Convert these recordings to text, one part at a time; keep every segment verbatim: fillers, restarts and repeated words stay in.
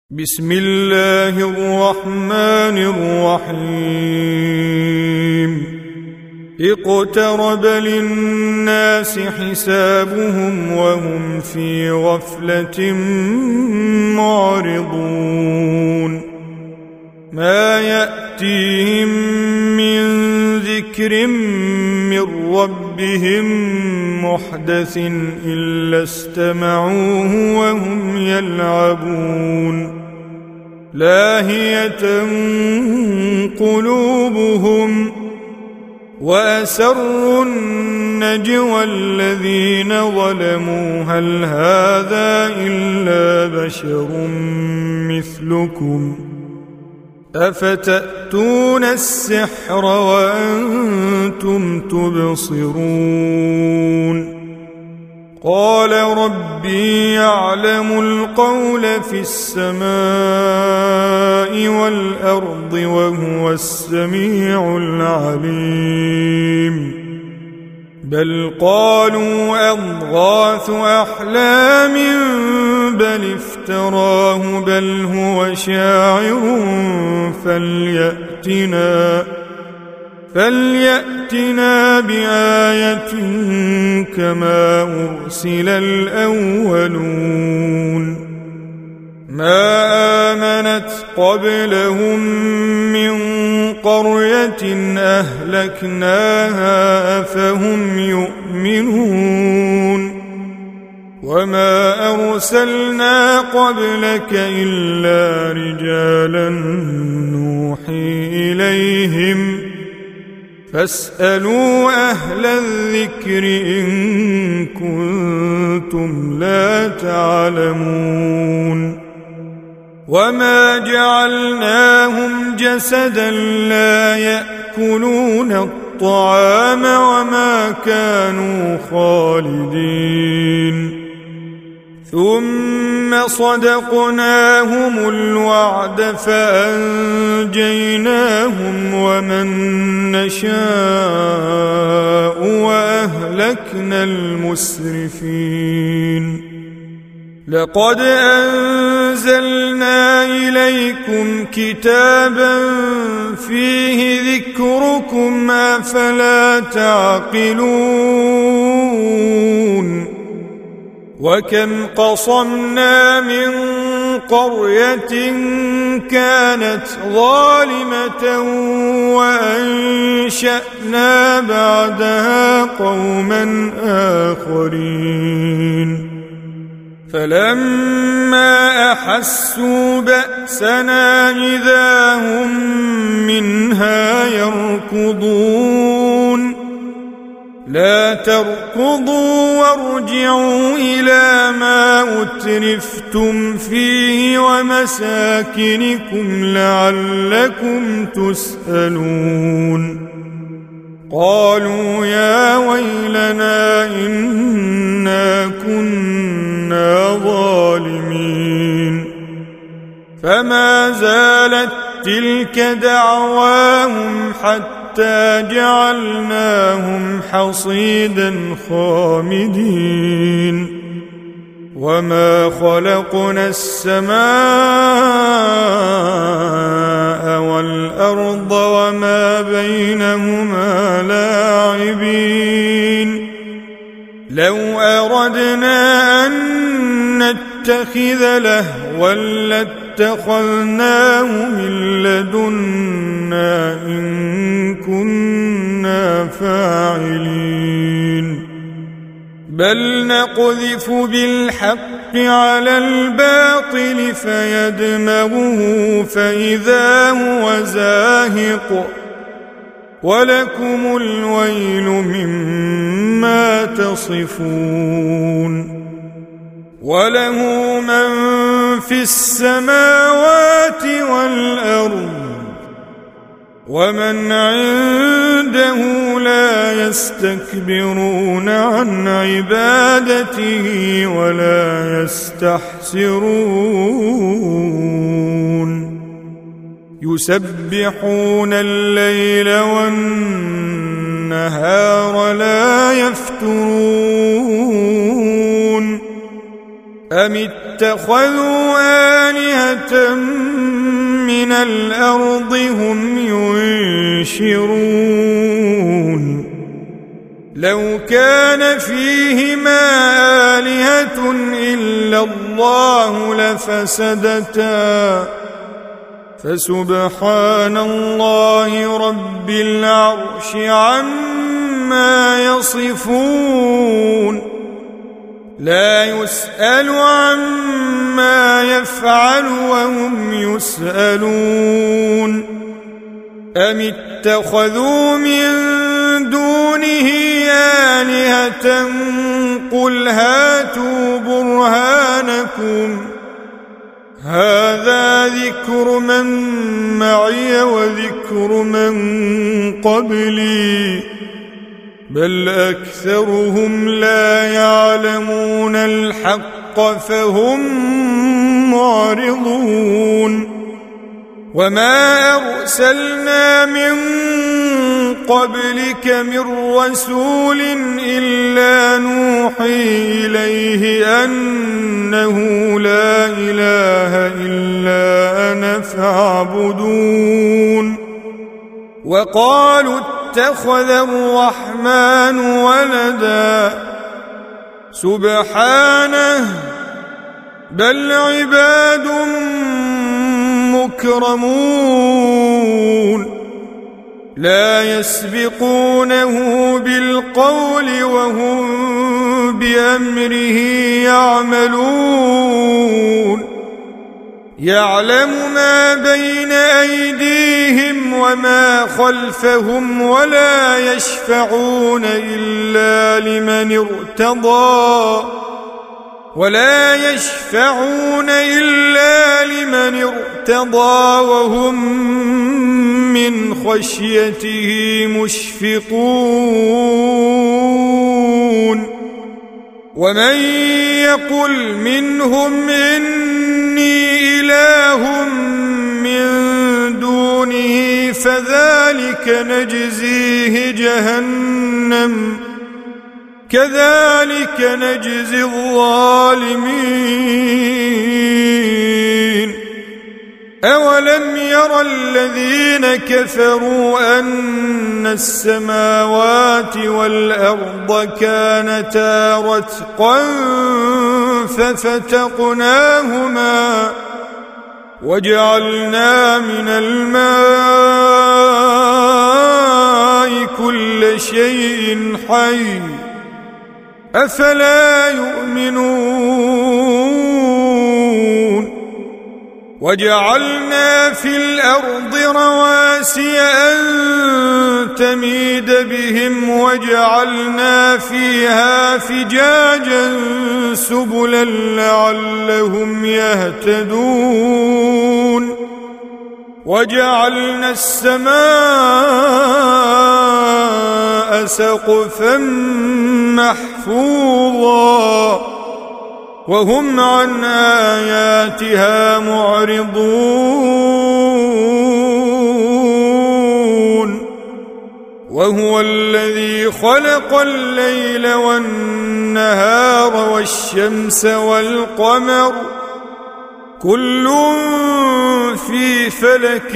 بسم الله الرحمن الرحيم اقترب للناس حسابهم وهم في غفلة معرضون ما يأتيهم من ذكر من ربهم محدث إلا استمعوه وهم يلعبون لاهية قلوبهم وأسروا النجوى الذين ظلموا هل هذا إلا بشر مثلكم أفتأتون السحر وأنتم تبصرون قال ربي يعلم القول في السماء والأرض وهو السميع العليم بل قالوا أضغاث أحلام بل افتراه بل هو شاعر فليأتنا فليأتنا بآية كما أرسل الأولون ما آمنت قبلهم من قرية أهلكناها أفهم يؤمنون وما أرسلنا قبلك إلا رجالا نوحي إليهم فاسألوا أهل الذكر إن كنتم لا تعلمون وما جعلناهم جسدا لا يأكلون الطعام وما كانوا خالدين ثم صدقناهم الوعد فأنجيناهم ومن نشاء وأهلكنا المسرفين لقد أنزلنا إليكم كتابا فيه ذكركم أفلا تعقلون وكم قصمنا من قرية كانت ظالمة وأنشأنا بعدها قوما آخرين فلما أحسوا بأسنا إذا هم منها يركضون لا تركضوا وارجعوا إلى ما أترفتم فيه ومساكنكم لعلكم تسألون قالوا يا ويلنا إنا كنا ظالمين فما زالت تلك دعواهم حتى جعلناهم حصيدا خامدين وما خلقنا السماء والأرض وما بينهما لاعبين لو أردنا أن نتخذ لهوا لاتخذناه من لدنا إن كنا فاعلين بل نقذف بالحق على الباطل فيدمغه فإذا هو زاهق ولكم الويل مما تصفون وله من في السماوات والأرض ومن عنده لا يستكبرون عن عبادته ولا يستحسرون يسبحون الليل والنهار لا يفترون أم اتخذوا آلهة من الأرض هم ينشرون لو كان فيهما آلهة إلا الله لفسدتا فسبحان الله رب العرش عما يصفون لا يسأل عما يفعل وهم يسألون أم اتخذوا من دونه آلهة قل هاتوا برهانكم هذا ذكر من معي وذكر من قبلي بل أكثرهم لا يعلمون الحق فهم معرضون وما أرسلنا من قبلك من رسول إلا نوحي إليه أنه لا إله إلا أنا فاعبدون وقالوا اتخذ الرحمن ولدا سبحانه بل عباد مكرمون لا يسبقونه بالقول وهم بأمره يعملون يعلم ما بين أيديهم وما خلفهم ولا يشفعون إلا لمن ارتضى ولا يشفعون إلا لمن ارتضى وهم من خشيته مشفقون ومن يقل منهم إني إله من دونه فذلك نجزيه جهنم كذلك نجزي الظالمين أولم ير الذين كفروا أن السماوات والأرض كانتا رتقا ففتقناهما وجعلنا من الماء كل شيء حي أفلا يؤمنون وجعلنا في الأرض رواسي أن تميد بهم وجعلنا فيها فجاجا سبلا لعلهم يهتدون وجعلنا السماء سقفا محفوظا وهم عن آياتها معرضون وهو الذي خلق الليل والنهار والشمس والقمر كل في فلك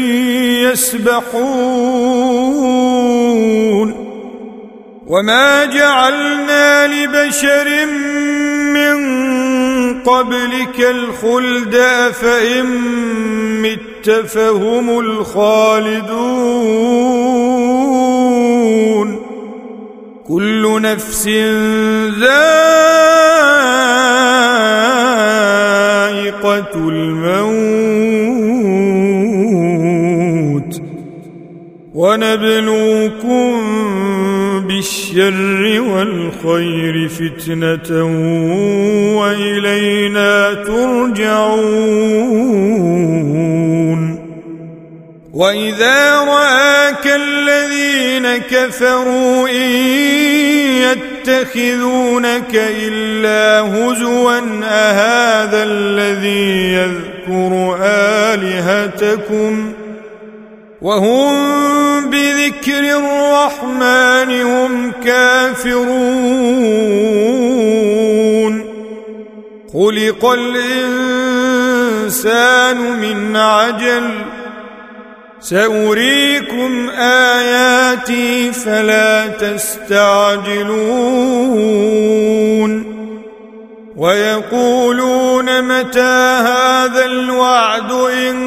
يسبحون وما جعلنا لبشر من قبلك الخلد أفإن مت فهم الخالدون كل نفس ذائقة الموت ونبلوكم بالشر والخير فتنة وإلينا ترجعون وإذا رآك الذين كفروا إن يتخذونك إلا هزوا أهذا الذي يذكر آلهتكم وهم بذكر الرحمن هم كافرون خلق الإنسان من عجل سأريكم آياتي فلا تستعجلون ويقولون متى هذا الوعد إن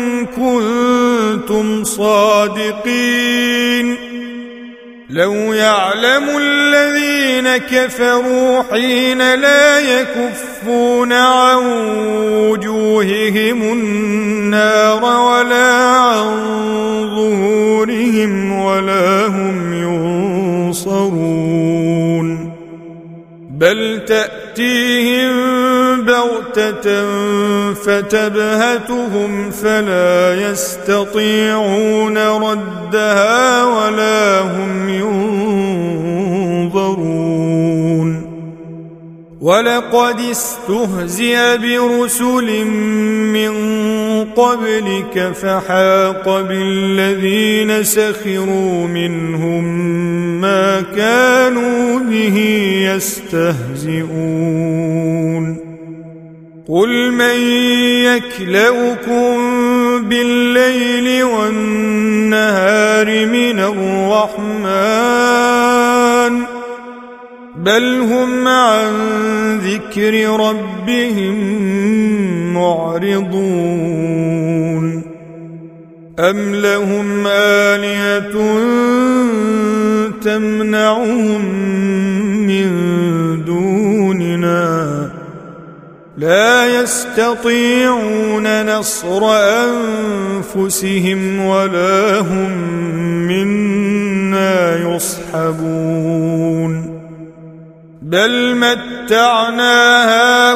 كنتم صادقين لو يعلم الذين كفروا حين لا يكفون عن وجوههم النار ولا عن ظهورهم ولا هم ينصرون بل تأتيهم بغتة فتبهتهم فلا يستطيعون ردها ولا هم ينظرون ولقد استهزئ برسل من قبلك فحاق بالذين سخروا منهم ما كانوا به يستهزئون قل من يكلؤكم بالليل والنهار من الرحمن بل هم عن ذكر ربهم معرضون أم لهم آلهة تمنعهم من دوننا لا يستطيعون نصر أنفسهم ولا هم منا يصحبون بل متعنا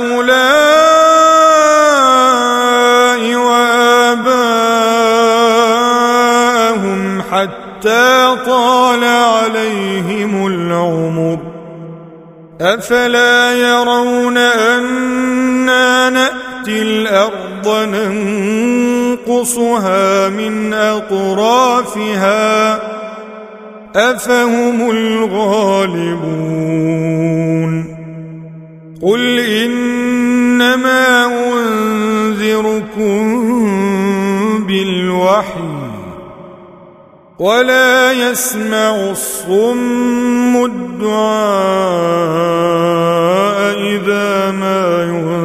هؤلاء وآباءهم حتى طال عليهم العمر أفلا يرون أنا نأتي الأرض ننقصها من أطرافها أفهم الغالبون قل إنما أنذركم بالوحي ولا يسمع الصم الدعاء إذا ما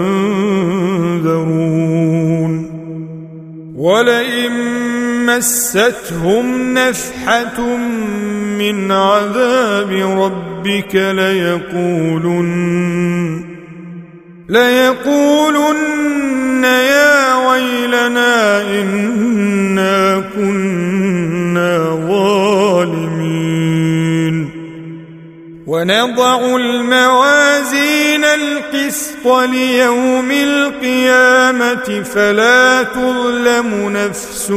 ينذرون ولئن مستهم نفحة من عذاب ربك ليقولن ليقولن يا ويلنا إنا كنا ظالمين ونضع الموازين القسط ليوم القيامة فلا تظلم نفس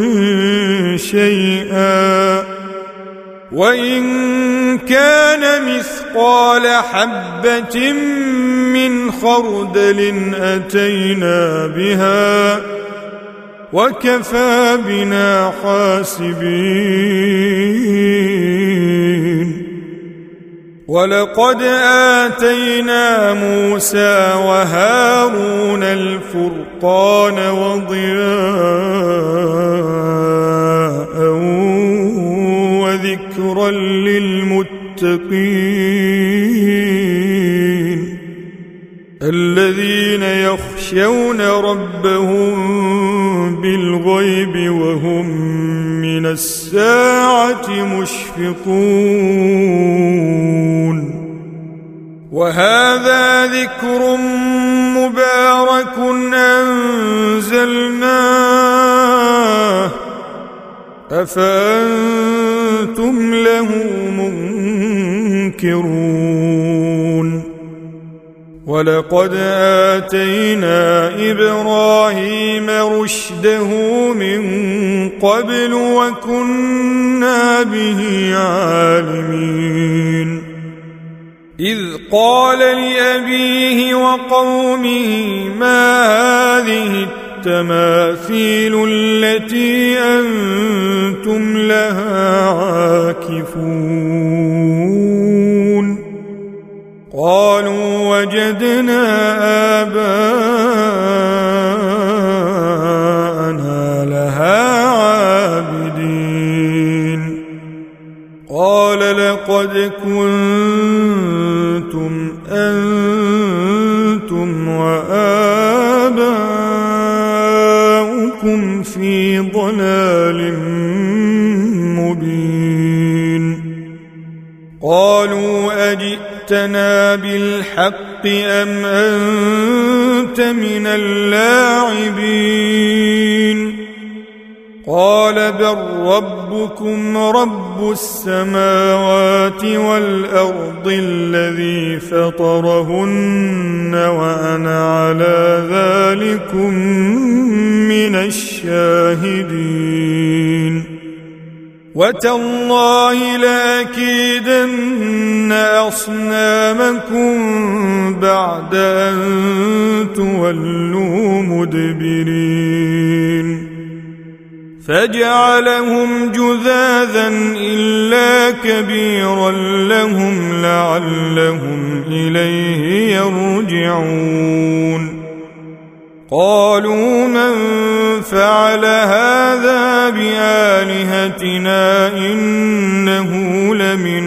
شيئا وإن كان مثقال حبة من خردل أتينا بها وكفى بنا حاسبين ولقد آتينا موسى وهارون الفرقان وضياء وذكرا للمتقين الذين يخشون ربهم بالغيب وهم من الساعة مشفقون وهذا ذكر مبارك أنزلناه أفأنتم له منكرون ولقد آتينا إبراهيم رشده من قبل وكنا به عالمين إذ قال لأبيه وقومه ما هذه التماثيل التي أنتم لها عاكفون قالوا وجدنا آباءنا لها عابدين قال لقد كنتم أنتم وآباؤكم في ضلال مبين قالوا أجئتنا بالحق أم أنت من اللاعبين قال بل ربكم رب السماوات والأرض الذي فطرهن وأنا على ذلكم من الشاهدين وتالله لأكيدن أصنامكم بعد أن تولوا مدبرين فجعلهم جذاذا إلا كبيرا لهم لعلهم إليه يرجعون قالوا من فعل هذا بآلهتنا إنه لمن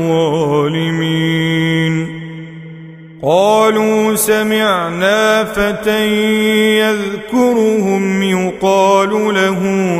الظالمين قالوا سمعنا فتى يذكرهم يقال له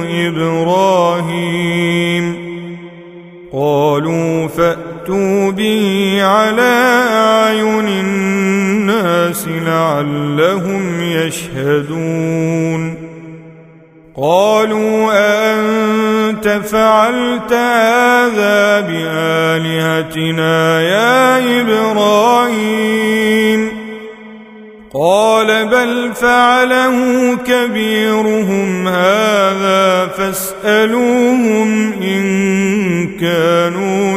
إبراهيم قالوا فأتوا به على أعين الناس لعلهم يشهدون قالوا أأنت فعلت هذا بآلهتنا يا إبراهيم قال بل فعله كبيرهم هذا فاسألوهم إن كانوا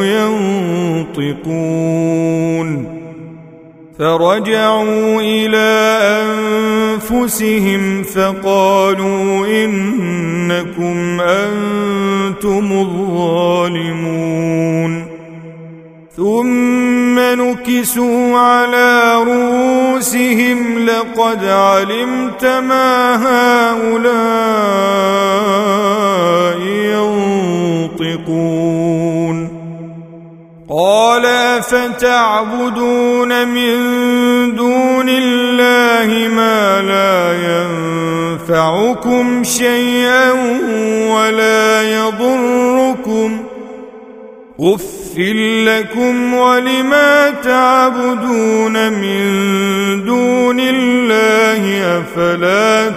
ينطقون فرجعوا إلى أنفسهم فقالوا إنكم أنتم الظالمون ثم نكسوا على رؤوسهم لقد علمت ما هؤلاء ينطقون قال أفتعبدون من دون الله ما لا ينفعكم شيئا ولا يضركم أف لكم ولما تعبدون من دون الله أفلا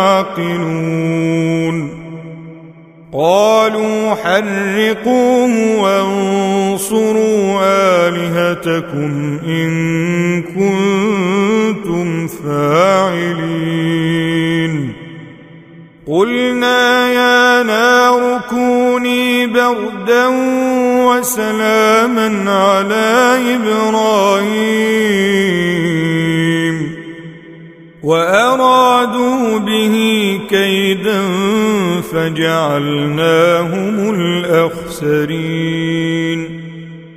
تعقلون قالوا حرقوه وانصروا آلهتكم إن كنتم فاعلين قلنا يا نار كوني بردا وسلاما على إبراهيم وأرادوا به كيدا فجعلناهم الأخسرين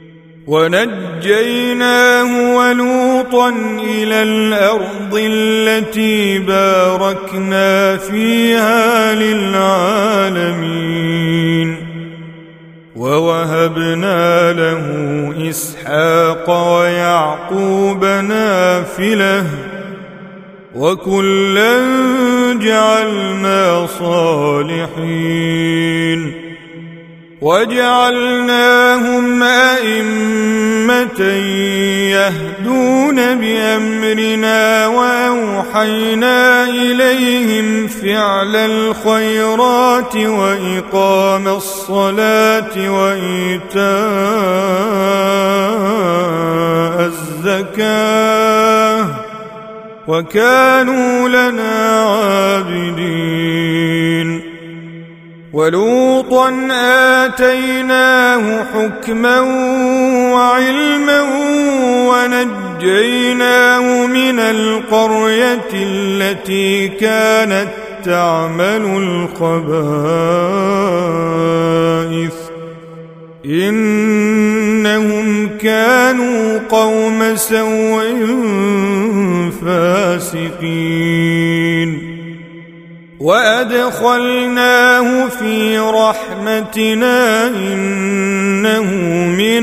ونجيناه ولوطا إلى الأرض التي باركنا فيها للعالمين ووهبنا له إسحاق ويعقوب نافلة وكلا جعلنا صالحين وجعلناهم أئمة يهدون بأمرنا وأوحينا إليهم فعل الخيرات وإقام الصلاة وإيتاء الزكاة وكانوا لنا عابدين ولوطا آتيناه حكما وعلما ونجيناه من القرية التي كانت تعمل الخبائث إنهم كانوا قوم سوء فاسقين وأدخلناه في رحمتنا إنه من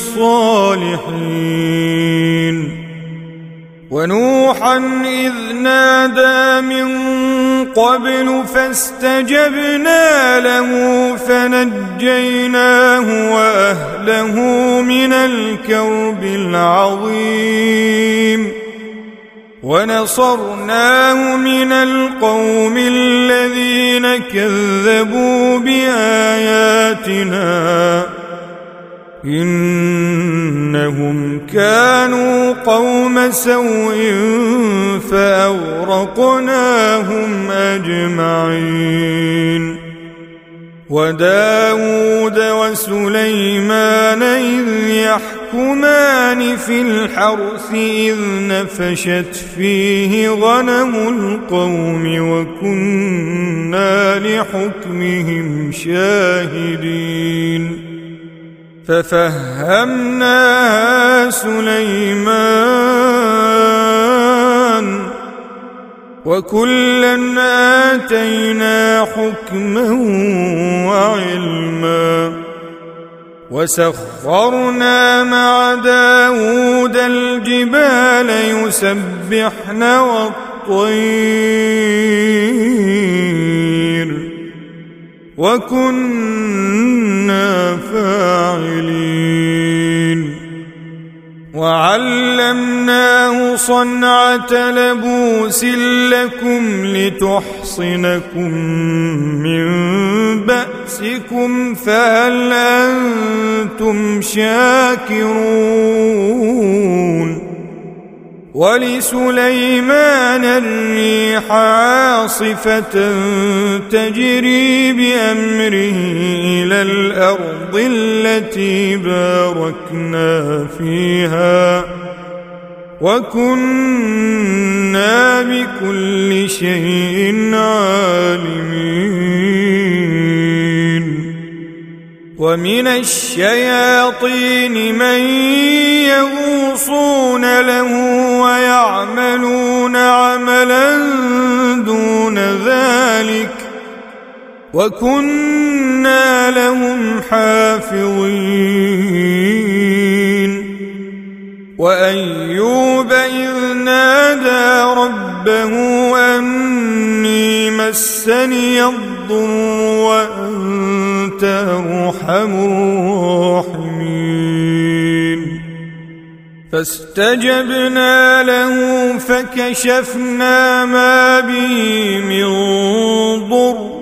الصالحين ونوحا إذ نادى من قبل فاستجبنا له فنجيناه وأهله من الكرب العظيم ونصرناه من القوم الذين كذبوا بآياتنا إنهم كانوا قوم سوء فأغرقناهم أجمعين وداود وسليمان إذ يحكمان في الحرث إذ نفشت فيه غنم القوم وكنا لحكمهم شاهدين ففهمناها سليمان وكلا آتينا حكما وعلما وسخرنا مع داود الجبال يسبحن والطير وكنا فاعلين وعلمناه صنعة لبوس لكم لتحصنكم من بأسكم فهل أنتم شاكرون ولسليمان الريح عاصفة تجري بأمره إلى الأرض التي باركنا فيها وكنا بكل شيء عالمين ومن الشياطين من يغوصون له ويعملون عملا دون ذلك وكنا لهم حافظين وأيوب إذ نادى ربه أني مسني الضر وأنت أرحم الراحمين فاستجبنا له فكشفنا ما به من ضر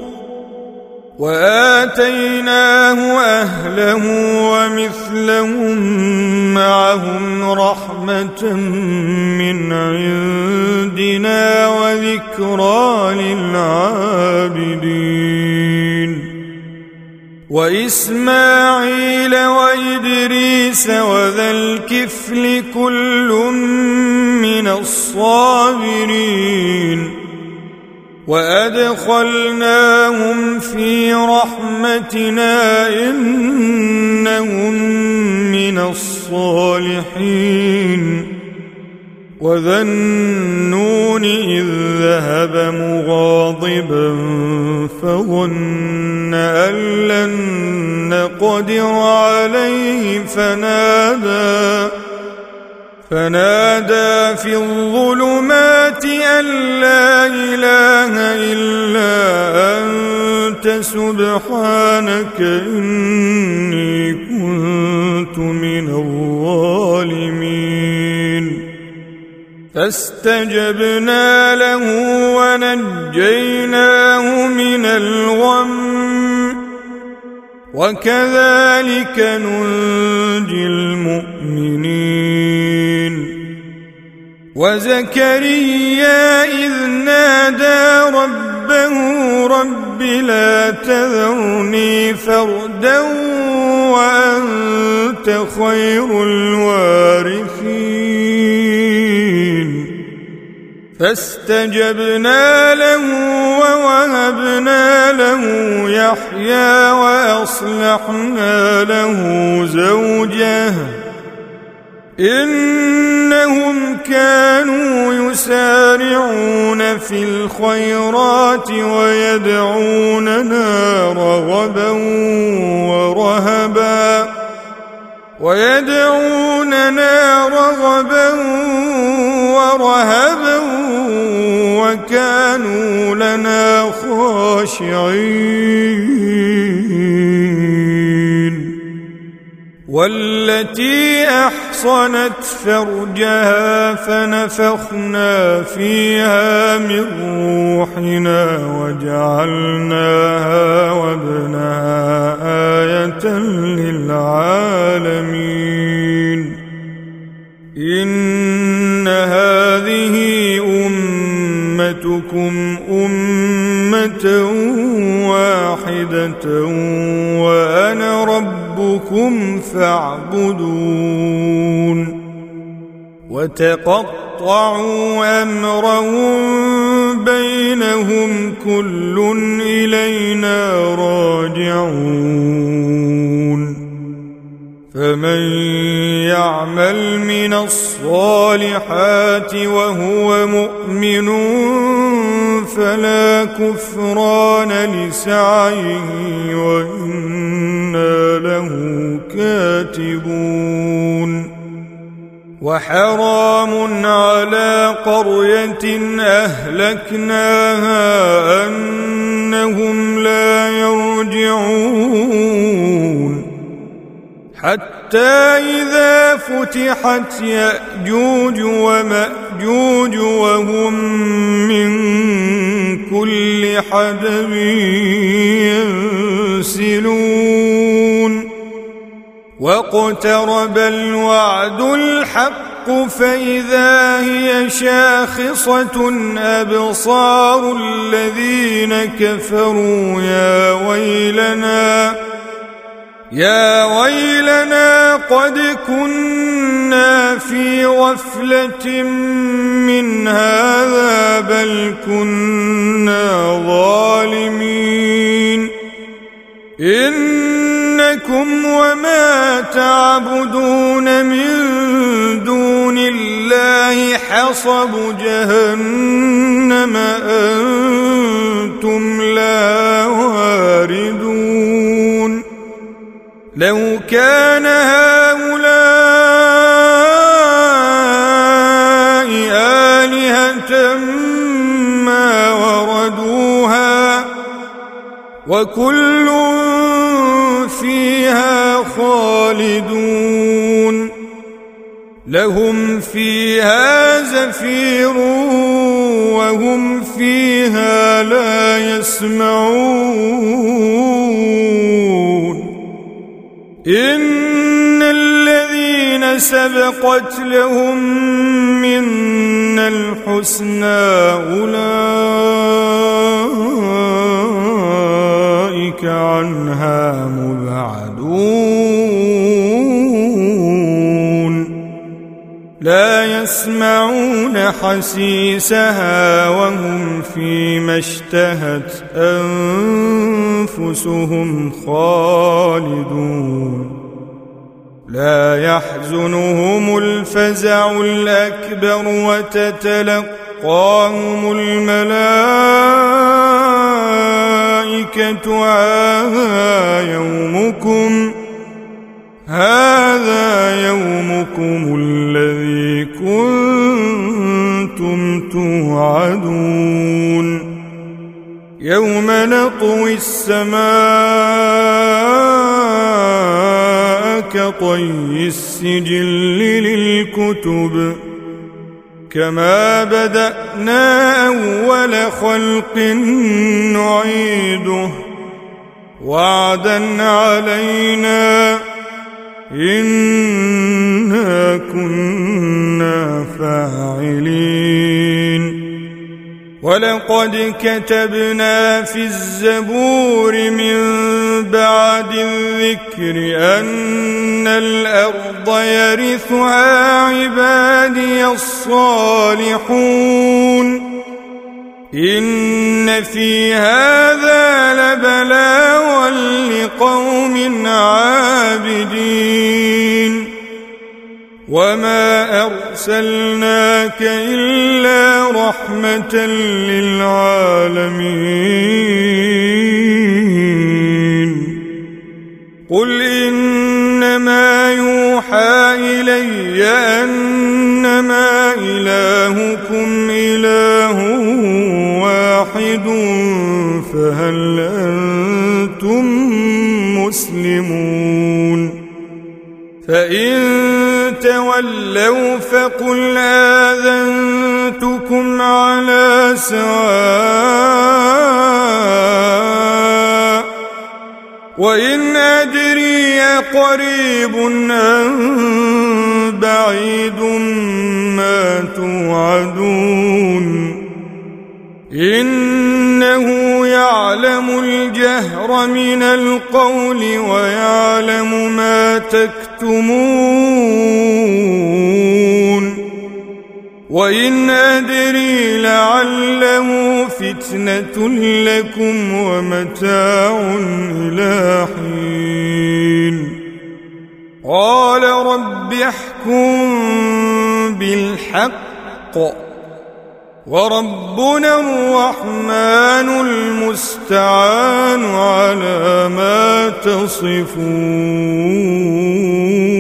وآتيناه أهله ومثلهم معهم رحمة من عندنا وذكرى للعابدين وإسماعيل وإدريس وذا الكفل كل من الصابرين وأدخلناهم في رحمتنا إنهم من الصالحين وذا النون إذ ذهب مغاضبا فظن أن لن نقدر عليه فنادى فنادى في الظلمات أن لا إله إلا أنت سبحانك إني كنت من الظالمين فاستجبنا له ونجيناه من الغم وكذلك ننجي المؤمنين وزكريا إذ نادى ربه رب لا تذرني فردا وأنت خير الوارثين فاستجبنا له ووهبنا له يحيى وأصلحنا له زوجه إنهم كانوا يسارعون في الخيرات ويدعوننا رغبا ورهبا ويدعوننا رغبا ورهبا وكانوا لنا خاشعين والتي أحصنت فرجها فنفخنا فيها من روحنا وجعلناها وابنها آية للعالمين إن هذه أمتكم أمة واحدة وأنا ربكم فاعبدون وتقطعوا أمرهم بينهم كل إلينا راجعون فمن يعمل من الصالحات وهو مؤمن فلا كفران لسعيه وإنا له كاتبون وحرام على قرية أهلكناها أنهم لا يرجعون حتى إذا فتحت يأجوج ومأجوج وهم من كل حدب ينسلون واقترب الوعد الحق فإذا هي شاخصة أبصار الذين كفروا يا ويلنا يا ويلنا قد كنا في غفلة من هذا بل كنا ظالمين إنكم وما تعبدون من دون الله حصب جهنم أنتم لا واردون لو كان هؤلاء آلهة ما وردوها وكل فيها خالدون لهم فيها زفير وهم فيها لا يسمعون إن الذين سبقت لهم منا الحسنى أولئك عنها مبعدون لا يسمعون حسيسها وهم فيما اشتهت أنفسهم خالدون لا يحزنهم الفزع الأكبر وتتلقاهم الملائكة هذا يومكم هذا يومكم الذي كنتم توعدون يوم نطوي السماء كطي السجل للكتب كما بدأنا أول خلق نعيده وعدا علينا إنا كنا فاعلين ولقد كتبنا في الزبور من بعد الذكر أن الأرض يرثها عبادي الصالحون إن في هذا لبلاغا لقوم عابدين وما أرسلناك إلا رحمة للعالمين قل إنما يوحى إلي أنما إلهكم إله واحد فهل أنتم مسلمون فإن تولوا فقل آذنتكم على سواء وإن أدري قريب أم بعيد ما توعدون إنه يعلم الجهر من القول ويعلم ما تكتمون وإن أدري لعله فتنة لكم ومتاع إلى حين قال رب احكم بالحق وربنا الرحمن المستعان على ما تصفون.